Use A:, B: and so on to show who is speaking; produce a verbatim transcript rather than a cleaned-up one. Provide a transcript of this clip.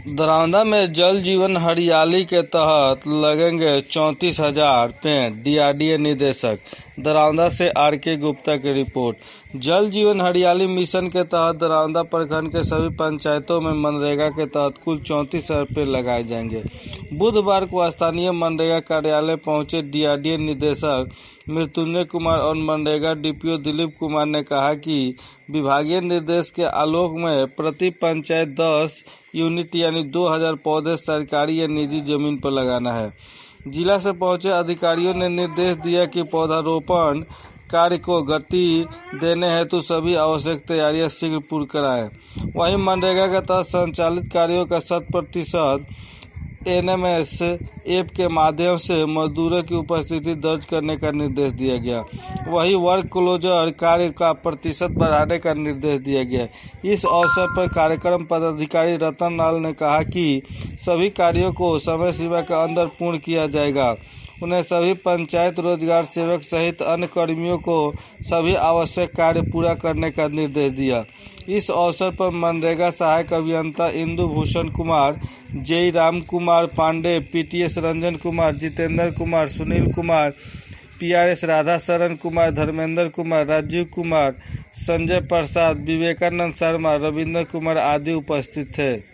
A: दरौंदा में जल जीवन हरियाली के तहत लगेंगे चौंतीस हजार पेड़। डीआरडीए निदेशक। दरौंदा से आर के गुप्ता की रिपोर्ट। जल जीवन हरियाली मिशन के तहत दरौंदा प्रखंड के सभी पंचायतों में मनरेगा के तहत कुल चौंतीस हजार पेड़ लगाए जाएंगे। बुधवार को स्थानीय मनरेगा कार्यालय पहुंचे डीआरडीए निदेशक मृत्युंजय कुमार और मनरेगा डीपीओ दिलीप कुमार ने कहा कि विभागीय निर्देश के आलोक में प्रति पंचायत दस यूनिट यानी दो हजार पौधे सरकारी या निजी जमीन पर लगाना है। जिला से पहुंचे अधिकारियों ने निर्देश दिया कि पौधारोपण कार्य को गति देने हेतु सभी आवश्यक तैयारियां शीघ्र पूर्ण कराएं। वहीं मनरेगा के तहत संचालित कार्यों का शत प्रतिशत एनएमएस ऐप के माध्यम से मजदूरों की उपस्थिति दर्ज करने का निर्देश दिया गया। वहीं वर्क क्लोजर कार्य का प्रतिशत बढ़ाने का निर्देश दिया गया। इस अवसर पर कार्यक्रम पदाधिकारी रतन लाल ने कहा कि सभी कार्यों को समय सीमा के अंदर पूर्ण किया जाएगा। उन्हें सभी पंचायत रोजगार सेवक सहित अन्य कर्मियों को सभी आवश्यक कार्य पूरा करने का निर्देश दिया। इस अवसर पर मनरेगा सहायक अभियंता इंदु भूषण कुमार, जय राम कुमार पांडे, पीटीएस रंजन कुमार, जितेंद्र कुमार, सुनील कुमार, पीआरएस राधा शरण कुमार, धर्मेंद्र कुमार, राजीव कुमार, संजय प्रसाद, विवेकानंद शर्मा, रविंद्र कुमार आदि उपस्थित थे।